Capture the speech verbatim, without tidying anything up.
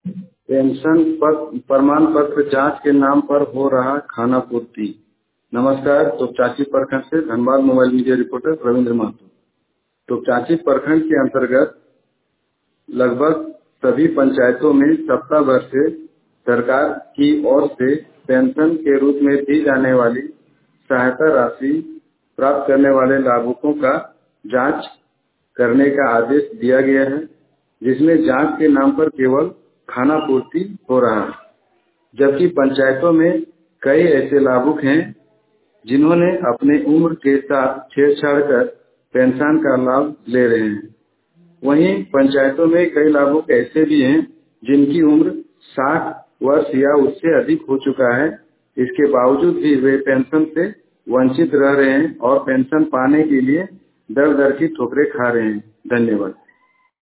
Pension पत्र प्रमाण पत्र जांच के नाम पर हो रहा खाना पूर्ति। नमस्कार। तोपचांची प्रखंड से Dhanbad mobile media reporter Ravindra Mahato. Topchanchi प्रखंड के अंतर्गत लगभग सभी पंचायतों में सप्ताह भर से सरकार की ओर से पेंशन के रूप में दी जाने वाली सहायता राशि प्राप्त करने वाले लाभुकों का जांच करने का आदेश दिया गया है, जिसमें जांच के नाम पर केवल खाना पूर्ति हो रहा है, जबकि पंचायतों में कई ऐसे लाभुक हैं जिन्होंने अपने उम्र के साथ छेड़छाड़ कर पेंशन का लाभ ले रहे हैं। वहीं पंचायतों में कई लाभुक ऐसे भी हैं जिनकी उम्र साठ वर्ष या उससे अधिक हो चुका है। इसके बावजूद भी वे पेंशन से वंचित रह रहे हैं और पेंशन पाने के लिए दर दर की ठोकरें खा रहे हैं। धन्यवाद।